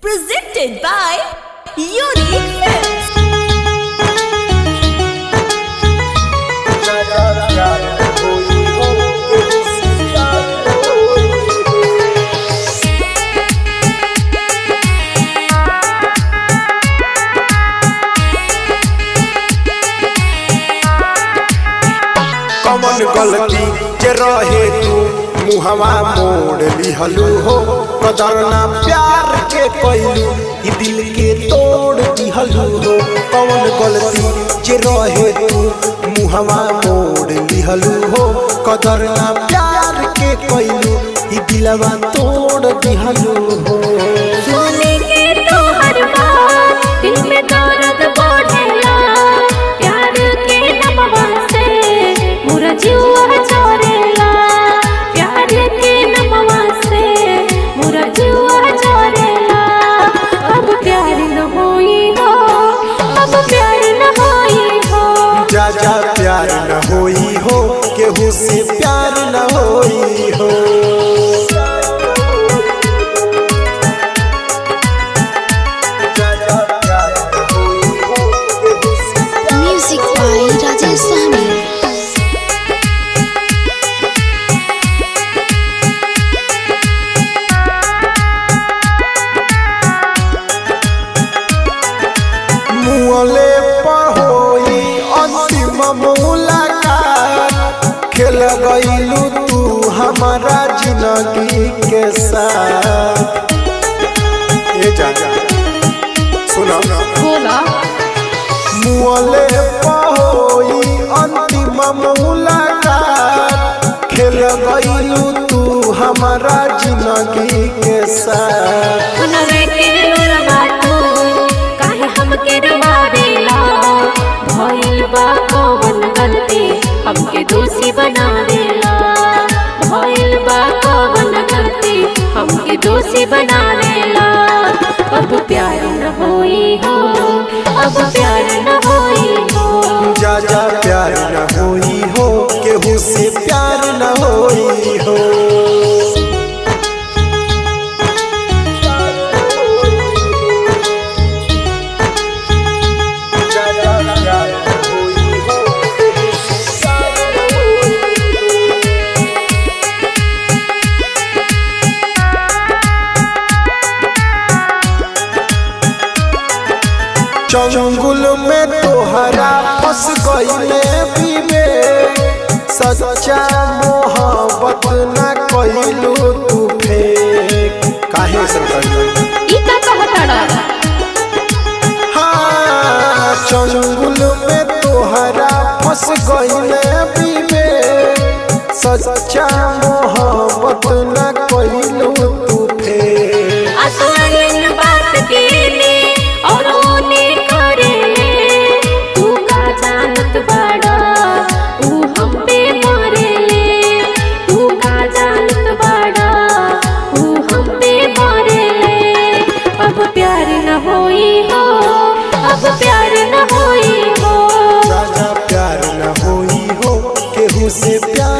Presented by Unique Films. कमन गलती के रहे तू मुहवा मोड़ लिहलू हो, कदरना प्यार के कैलू ई दिल के तोड़ दिहलू हो। कमन गलती के रहे तू मुहवा मोड़ लिहलू हो, कदरना प्यार के कैलू ई दिलवा तोड़ दिहलू हो। सुने के तो हर बात दिल में दर्द बढ़ेला, प्यार के नमवा से मोरा जीवा चोरेला, प्यार के नमवा से मोरा जीवा चोरेला। अब प्यार न होई हो, अब प्यार न होई हो, जा जा प्यार न होई हो, केहू से प्यार न होई हो। Music by Rajesh Sahni. मुँहले पहोई अंतिम मुलाकात, खेल गईलू तू हमारा जिंदगी के साथ। ए जा सुना बोला मुँहले पहोई अंतिम मुलाकात, खेल गईलू तू हमारा जिंदगी के साथ। मनवे के लोरवा तू काहे हमके डरावेला, भइल बा कौन गलती हमके दोषी बनावेला, भइल बा कौन गलती हमके दोषी बनावेला। अब प्यार न होई हो, अब प्यार न होई हो, जा जा प्यार न होई हो, केहू से प्यार न होई हो। चंगुल में तोहरा फंस गईले बीबे, सच्चा मोहब्बत न कइलू तू फेक। काहे से कइलू? ई का कहताड़ा? हाँ चंगुल में तोहरा फंस गईले बीबे, सच्चा मोहब्बत न कइलू तू फेक। आसमान बात के ले और ओने करे ले, तू का जानत बाड़ा ऊ हम पे मरे ले, तू का जानत बाड़ा ऊ हम पे मरे ले। अब प्यार न होई हो, अब प्यार न होई हो, जा जा प्यार न होई हो, केहू से प्यार